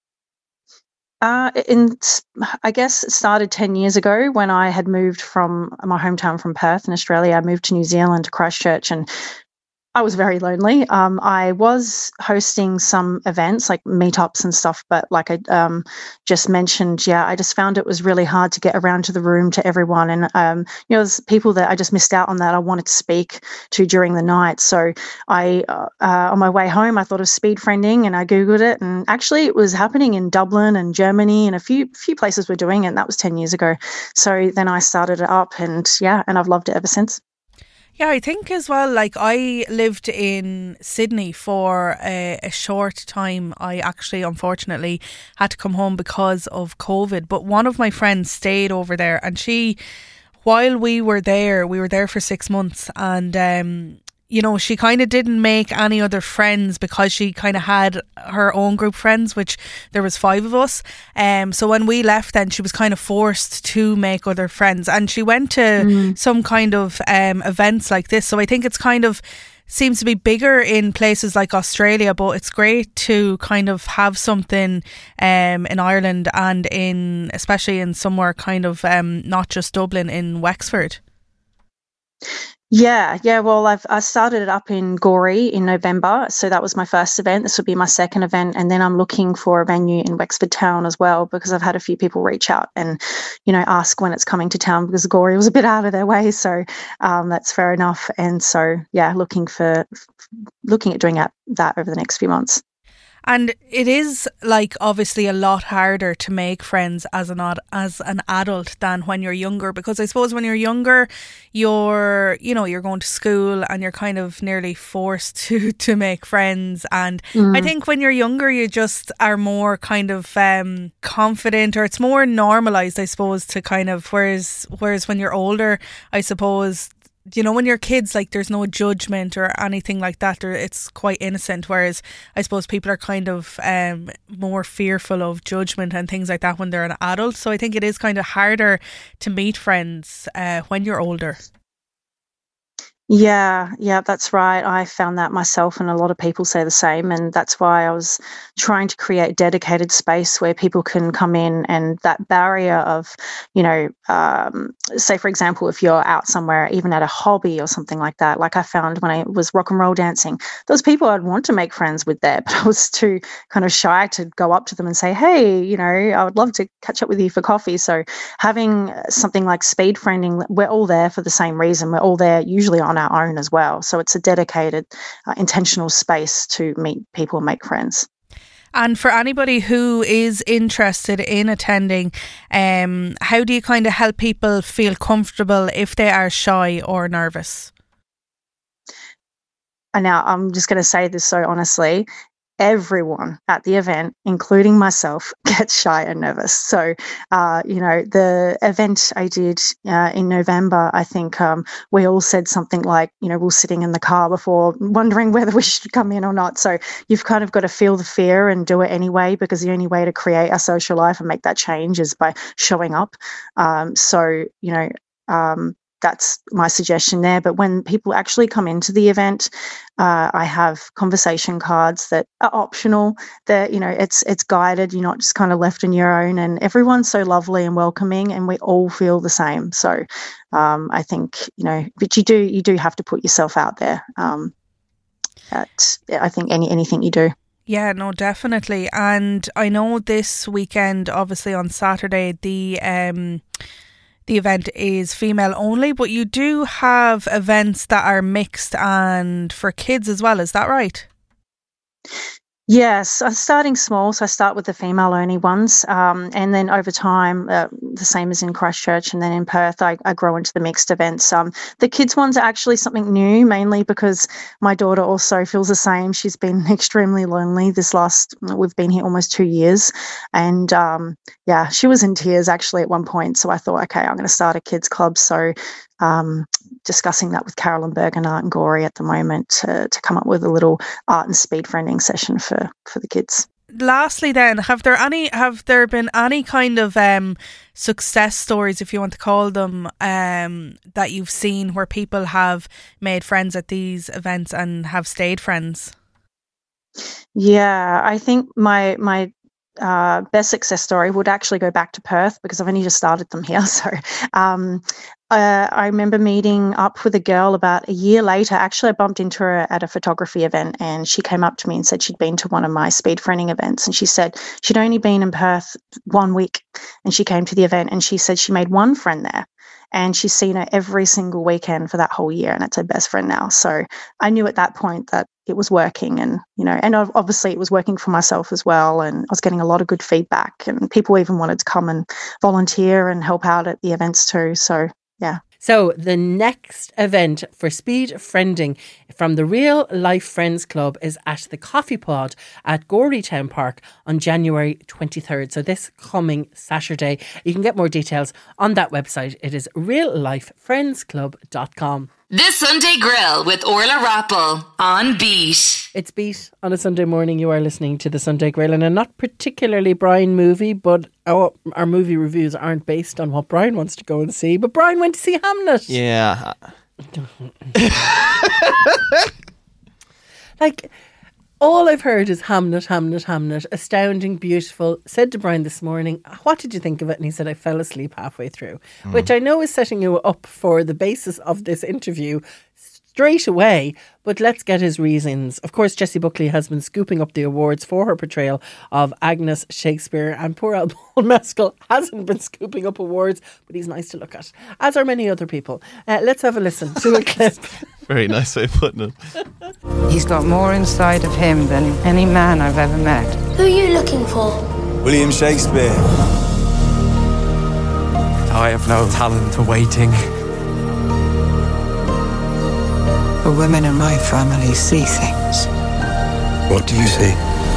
Uh, in, I guess it started ten years ago when I had moved from my hometown from Perth in Australia. I moved to New Zealand, to Christchurch, and I was very lonely. Um, I was hosting some events like meetups and stuff, but like I um, just mentioned, yeah, I just found it was really hard to get around to the room to everyone. And, um, you know, there's people that I just missed out on that I wanted to speak to during the night. So I, uh, uh, on my way home, I thought of speed friending and I Googled it. And actually it was happening in Dublin and Germany, and a few few places were doing it. And that was ten years ago. So then I started it up, and yeah, and I've loved it ever since. Yeah, I think as well, like I lived in Sydney for a, a short time. I actually, unfortunately, had to come home because of COVID. But one of my friends stayed over there, and she, while we were there, we were there for six months. And, um, you know, she kind of didn't make any other friends because she kind of had her own group friends, which there was five of us. Um, so when we left then, she was kind of forced to make other friends. And she went to mm. some kind of um, events like this. So I think it's kind of seems to be bigger in places like Australia, but it's great to kind of have something um, in Ireland and in, especially in somewhere kind of um, not just Dublin, in Wexford. Yeah, yeah. Well, I've I started it up in Gorey in November, so that was my first event. This would be my second event, and then I'm looking for a venue in Wexford Town as well, because I've had a few people reach out and, you know, ask when it's coming to town, because Gorey was a bit out of their way. So um, that's fair enough. And so yeah, looking for looking at doing that that over the next few months. And it is like obviously a lot harder to make friends as an ad, as an adult than when you're younger, because I suppose when you're younger, you're you know you're going to school and you're kind of nearly forced to to make friends. And mm. I think when you're younger, you just are more kind of um, confident, or it's more normalised, I suppose, to kind of whereas whereas when you're older, I suppose. You know, when you're kids, like there's no judgment or anything like that. It's quite innocent. Whereas I suppose people are kind of um, more fearful of judgment and things like that when they're an adult. So I think it is kind of harder to meet friends uh, when you're older. Yeah, yeah, that's right. I found that myself, and a lot of people say the same. And that's why I was trying to create dedicated space where people can come in, and that barrier of, you know, um, say, for example, if you're out somewhere, even at a hobby or something like that, like I found when I was rock and roll dancing, those people I'd want to make friends with there, but I was too kind of shy to go up to them and say, hey, you know, I would love to catch up with you for coffee. So having something like speed friending, we're all there for the same reason. We're all there usually on our own as well. So it's a dedicated, uh, intentional space to meet people and make friends. And for anybody who is interested in attending, um, how do you kind of help people feel comfortable if they are shy or nervous? And now I'm just going to say this so honestly, everyone at the event, including myself, gets shy and nervous. So, uh, you know, the event I did uh, in November, I think um, we all said something like, you know, we were sitting in the car before wondering whether we should come in or not. So you've kind of got to feel the fear and do it anyway, because the only way to create a social life and make that change is by showing up. Um, so, you know, um, that's my suggestion there. But when people actually come into the event, uh, I have conversation cards that are optional. That, you know, it's it's guided. You're not just kind of left on your own. And everyone's so lovely and welcoming, and we all feel the same. So um, I think, you know, but you do you do have to put yourself out there. Um, at I think any anything you do. Yeah, no, definitely. And I know this weekend, obviously on Saturday, the um. The event is female only, but you do have events that are mixed and for kids as well. Is that right? Yes, I'm starting small, so I start with the female-only ones, um, and then over time, uh, the same as in Christchurch and then in Perth, I, I grow into the mixed events. Um, the kids ones are actually something new, mainly because my daughter also feels the same. She's been extremely lonely this last, we've been here almost two years, and um, yeah, she was in tears actually at one point, so I thought, okay, I'm going to start a kids club, so Um, discussing that with Carolyn Bergen Art and Gory at the moment to, to come up with a little art and speed friending session for, for the kids. Lastly then, have there any have there been any kind of um, success stories, if you want to call them, um, that you've seen where people have made friends at these events and have stayed friends? Yeah, I think my my Uh, best success story would actually go back to Perth, because I've only just started them here. So um, uh, I remember meeting up with a girl about a year later. Actually, I bumped into her at a photography event, and she came up to me and said she'd been to one of my speed friending events, and she said she'd only been in Perth one week, and she came to the event, and she said she made one friend there, and she's seen her every single weekend for that whole year, and that's her best friend now. So I knew at that point that it was working, and, you know, and obviously it was working for myself as well, and I was getting a lot of good feedback, and people even wanted to come and volunteer and help out at the events too. So, yeah. So the next event for speed friending from the Real Life Friends Club is at the Coffee Pod at Gorey Town Park on January twenty-third. So this coming Saturday. You can get more details on that website. It is real life friends club dot com. The Sunday Grill with Orla Rappel on Beat. It's Beat on a Sunday morning. You are listening to the Sunday Grill, and a not particularly Brian movie, but our, our movie reviews aren't based on what Brian wants to go and see. But Brian went to see Hamnet. Yeah. Like, all I've heard is Hamnet, Hamnet, Hamnet, astounding, beautiful. Said to Brian this morning, what did you think of it? And he said, I fell asleep halfway through, mm. which I know is setting you up for the basis of this interview straight away. But let's get his reasons. Of course, Jessie Buckley has been scooping up the awards for her portrayal of Agnes Shakespeare, and poor old Paul Mescal hasn't been scooping up awards, but he's nice to look at, as are many other people. Uh, let's have a listen to a clip. Very nice way of putting it. He's got more inside of him than any man I've ever met. Who are you looking for? William Shakespeare. I have no talent for waiting. The women in my family see things. What do you see?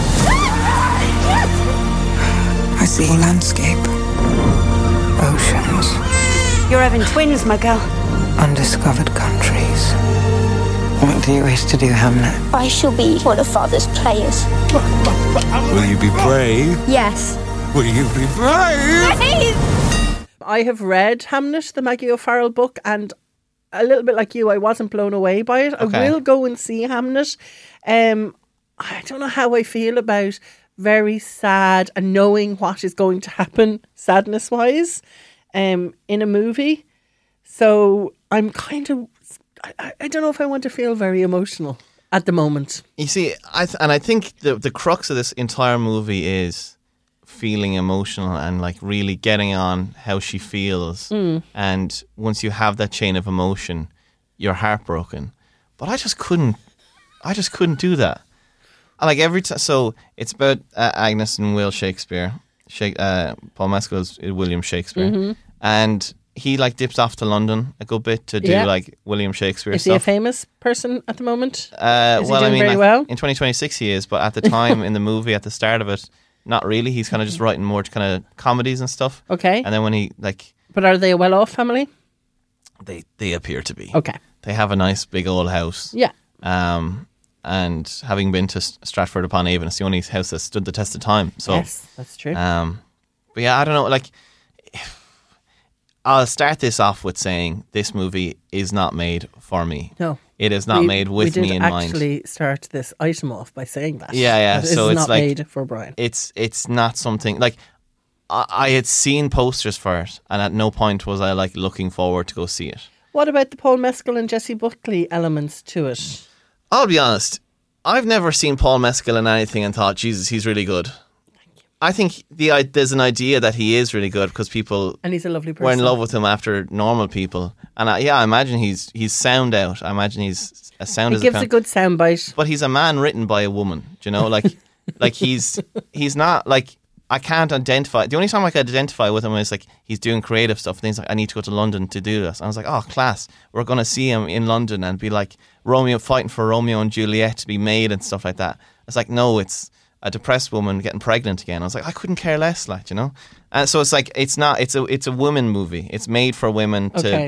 I see landscape, oceans. You're having twins, my girl. Undiscovered countries. What do you wish to do, Hamnet? I shall be one of Father's players. Will you be brave? Yes. Will you be brave? I have read Hamnet, the Maggie O'Farrell book, and a little bit like you, I wasn't blown away by it. Okay. I will go and see Hamnet. Um, I don't know how I feel about very sad and knowing what is going to happen, sadness-wise, um, in a movie. So I'm kind of, I, I don't know if I want to feel very emotional at the moment. You see, I th- and I think the the crux of this entire movie is feeling emotional and like really getting on how she feels. Mm. And once you have that chain of emotion, you're heartbroken. But I just couldn't, I just couldn't do that. I like every time. So it's about uh, Agnes and Will Shakespeare. Shake, uh, Paul Mescal is William Shakespeare, mm-hmm. and he like dips off to London a good bit to do Yeah. like William Shakespeare Is stuff. he a famous person at the moment? Uh, Is he well, doing I mean, very like, well? in twenty twenty-six he is, but at the time in the movie, at the start of it, not really. He's kind of just writing more kind of comedies and stuff. Okay. And then when he like, But are they a well-off family? they they appear to be. Okay. They have a nice big old house. Yeah. Um, and having been to S- Stratford upon Avon, it's the only house that stood the test of time. So Yes, that's true. Um, but yeah, I don't know. Like, I'll start this off with saying this movie is not made for me. No. It is not We- made with we me did in mind. actually start this item off by saying that. Yeah, yeah. That So is it's not like made for Brian. It's it's not something like I, I had seen posters for it, and at no point was I like looking forward to go see it. What about the Paul Mescal and Jessie Buckley elements to it? I'll be honest. I've never seen Paul Mescal in anything and thought, Jesus, he's really good. I think the I, there's an idea that he is really good because people And he's a lovely person. were in love with him after normal people, and I, yeah, I imagine he's he's sound out. I imagine he's as sound He as gives a, a good soundbite. But he's a man written by a woman. Do you know, like like he's he's not like I can't identify. The only time I could identify with him is like he's doing creative stuff. And he's like, I need to go to London to do this. And I was like, oh, class. We're going to see him in London and be like Romeo fighting for Romeo and Juliet to be made and stuff like that. It's like, no, it's a depressed woman getting pregnant again. I was like, I couldn't care less, like, you know. And so it's like it's not. It's a it's a women movie. It's made for women to Okay.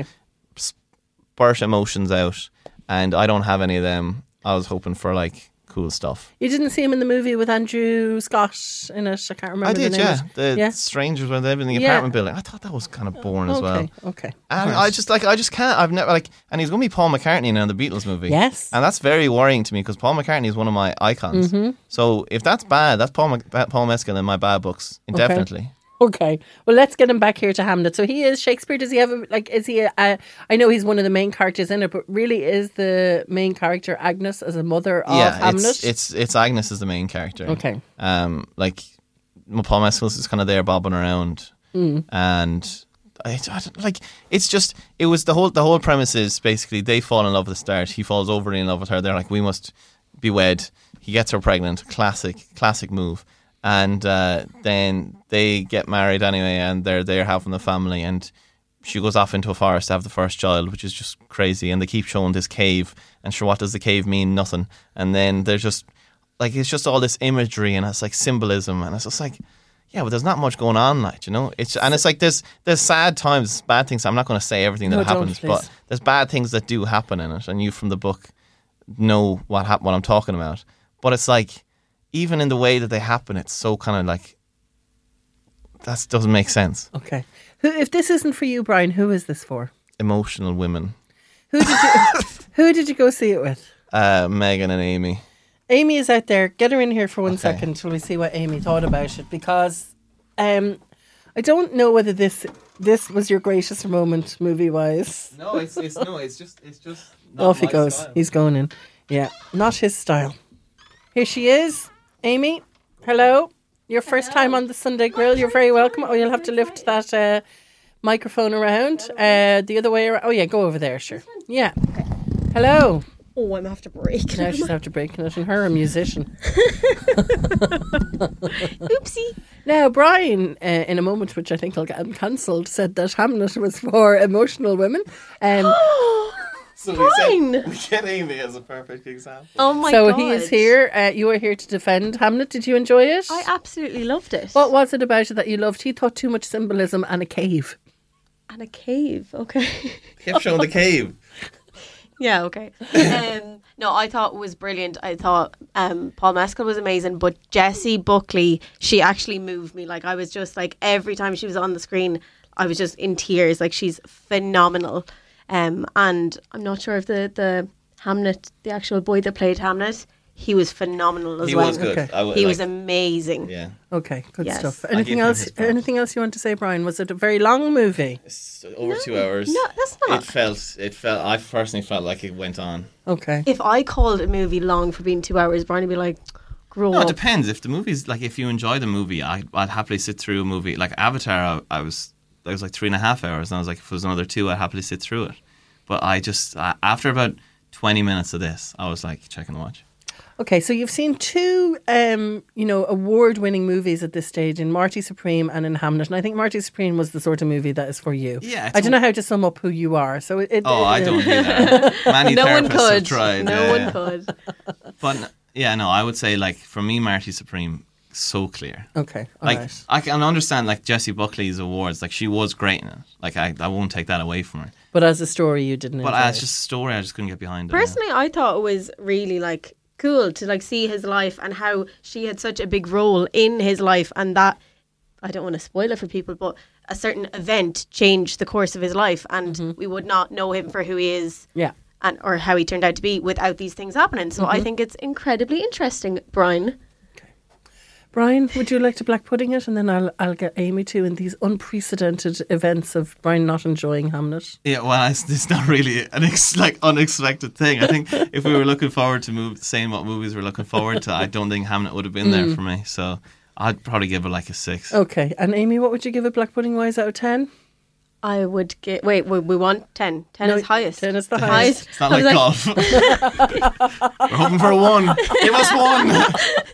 spurt emotions out, and I don't have any of them. I was hoping for like cool stuff. You didn't see him in the movie with Andrew Scott in it. I can't remember I the did, name yeah. of it. The yeah. strangers when they live in the Yeah. apartment building. I thought that was kind of boring as well. Okay, okay. And Right. I just like I just can't. I've never like, and he's going to be Paul McCartney now in the Beatles movie. Yes. and that's very worrying to me because Paul McCartney is one of my icons. Mhm. So if that's bad, that's Paul Mc- Paul Mescal in my bad books indefinitely. Okay. Well, let's get him back here to Hamlet. So he is Shakespeare. Does he have a, like, is he, a, a, I know he's one of the main characters in it, but really is the main character Agnes as a mother of Yeah, Hamlet? it's, it's it's Agnes is the main character. Okay. Um, like Paul Mescal is kind of there bobbing around, Mm. and I, I don't- like it's just it was the whole the whole premise is basically they fall in love at the start. He falls overly in love with her. They're like, we must be wed. He gets her pregnant. Classic classic move. And uh, then they get married anyway, and they're there having the family, and she goes off into a forest to have the first child, which is just crazy. And they keep showing this cave, and sure, what does the cave mean? Nothing. And then there's just like it's just all this imagery, and it's like symbolism, and it's just like, yeah, but there's not much going on, like, you know. It's and it's like there's there's sad times, bad things. I'm not going to say everything that No, don't, happens, please. but there's bad things that do happen in it, and you from the book know what hap- what I'm talking about. But it's like, even in the way that they happen, it's so kind of like that doesn't make sense. Okay. Who, if this isn't for you, Brian, who is this for? Emotional women, Who did you, who did you go see it with? uh, Megan and Amy. Amy is out there. Get her in here for one Okay. second till we see what Amy thought about it, because um, I don't know whether this this was your greatest moment movie wise. No, it's it's no, it's just it's just Off he goes. He's going in. Yeah, not his style. Here she is, Amy. Hello. Your first time on the Sunday Grill. You're very welcome. Oh, you'll have to lift that uh, microphone around. Uh, the other way around. Oh, yeah, go over there, sure. Yeah. Hello. Oh, I'm after breaking. Now she's after breaking it, and her a musician. Oopsie. Now, Brian, uh, in a moment, which I think will get him cancelled, said that Hamlet was for emotional women. Um, So Fine. we, said, we get Amy as a perfect example. Oh my so god. he is here. Uh, you are here to defend Hamlet. Did you enjoy it? I absolutely loved it. What was it about it that you loved? He thought too much symbolism and a cave. And a cave. Okay. Kept showing the cave. Yeah, okay. Um, no, I thought it was brilliant. I thought um, Paul Mescal was amazing, but Jessie Buckley, she actually moved me. Like, I was just like, every time she was on the screen, I was just in tears. Like, she's phenomenal. Um, and I'm not sure if the, the Hamlet, the actual boy that played Hamlet, he was phenomenal as He well. was good. Okay. I would, He like, was amazing. Yeah. Okay, good Yes. stuff. I give Anything him else? his props. Anything else you want to say, Brian? Was it a very long movie? It's over two hours. No, that's not. It felt. It felt. I personally felt like it went on. Okay. If I called a movie long for being two hours, Brian would be like, grow No, it up. depends. If the movie's like, if you enjoy the movie, I, I'd happily sit through a movie like Avatar. I, I was. That was like three and a half hours, and I was like, if it was another two, I'd happily sit through it. But I just uh, after about twenty minutes of this, I was like checking the watch. Okay, so you've seen two, um, you know, award-winning movies at this stage in Marty Supreme and in Hamnet, and I think Marty Supreme was the sort of movie that is for you. Yeah, I don't know how to sum up who you are. So it. it Oh, it, I don't either. Many No one therapists have could. tried. No yeah, one yeah. could. But yeah, no, I would say like for me, Marty Supreme, so clear. Okay, all like right. I can understand like Jessie Buckley's awards. Like she was great in it. Like I, I won't take that away from her. But as a story, you didn't. But enjoy as it. just a story, I just couldn't get behind it. yeah. Personally, I thought it was really like cool to like see his life and how she had such a big role in his life, and that I don't want to spoil it for people, but a certain event changed the course of his life, and Mm-hmm. we would not know him for who he is. Yeah. And or how he turned out to be without these things happening. So Mm-hmm. I think it's incredibly interesting, Brian. Brian, would you like to black pudding it, and then I'll I'll get Amy to in these unprecedented events of Brian not enjoying Hamnet. Yeah, well, it's, it's not really an ex- like unexpected thing. I think if we were looking forward to move, saying what movies we're looking forward to, I don't think Hamnet would have been Mm. there for me. So I'd probably give it like a six. Okay, and Amy, what would you give it black pudding wise out of ten? I would get. Wait, we, we want ten. Ten No, is highest. ten is the highest. It's not I was like like- golf. We're hoping for a one. Give us one.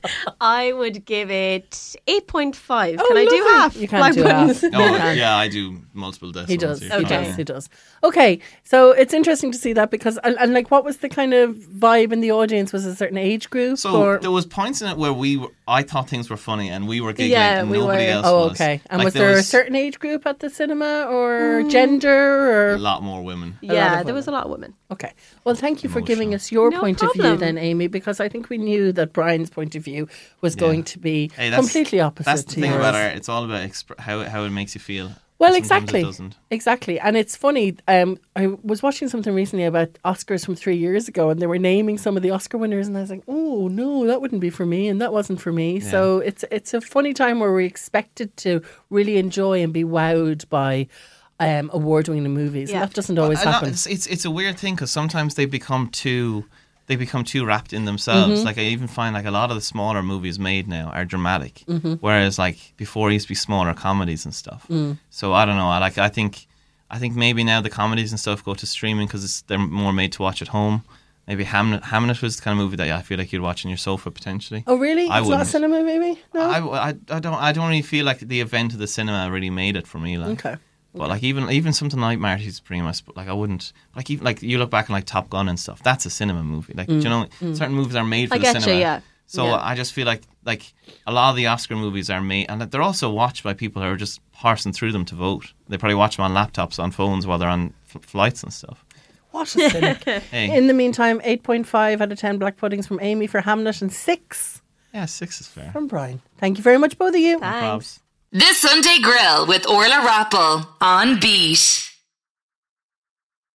I would give it eight point five. Oh, Can I do lovely. half? You can't Black do puddings? half. Oh, You can. yeah, I do multiple decimals. He does. You're He fine, does. yeah. He does. Okay, so it's interesting to see that because, and, and like, what was the kind of vibe in the audience? Was it a certain age group? So or? there was points in it where we were, I thought things were funny and we were giggling Yeah, and we nobody were. else Oh, was. okay. And Like, was there, a certain age group at the cinema or gender or? a lot more women? lot Yeah, of there was a lot of women. Okay. Well, thank you for Emotional. giving us your No point of view problem. then, Amy, because I think we knew that Brian's point of view was Yeah. going to be Hey, that's- completely opposite That's the to thing yours. about art. It's all about exp- how how it makes you feel. Well, Sometimes exactly. It doesn't. Exactly. And it's funny. Um, I was watching something recently about Oscars from three years ago, and they were naming some of the Oscar winners, and I was like, oh, no, that wouldn't be for me, and that wasn't for me. Yeah. So it's it's a funny time where we're expected to really enjoy and be wowed by um, award-winning movies. Yeah. And that doesn't always I know, happen. it's, it's it's a weird thing because sometimes they become too they become too wrapped in themselves. Mm-hmm. Like I even find like a lot of the smaller movies made now are dramatic, Mm-hmm. whereas like before it used to be smaller comedies and stuff. Mm. So I don't know. I like I think I think maybe now the comedies and stuff go to streaming because they're more made to watch at home. Maybe Hamnet Hamnet was the kind of movie that I feel like you'd watch on your sofa potentially. Oh, really? I it's not a wouldn't. cinema movie? No? I, I, I don't I don't really feel like the event of the cinema really made it for me. Like. Okay. But like even even something like Marty Supreme, I sp- like I wouldn't like even like you look back on like Top Gun and stuff. That's a cinema movie. Like do you know, certain movies are made for I the get you, cinema. yeah. So Yeah. I just feel like like a lot of the Oscar movies are made, and they're also watched by people who are just parsing through them to vote. They probably watch them on laptops, on phones while they're on f- flights and stuff. What a cynic. Hey, In the meantime, eight point five out of ten black puddings from Amy for Hamnet and six yeah, six is fair. from Brian. Thank you very much, both of you. Thanks. Probs. The Sunday Grill with Orla Rappel on Beat.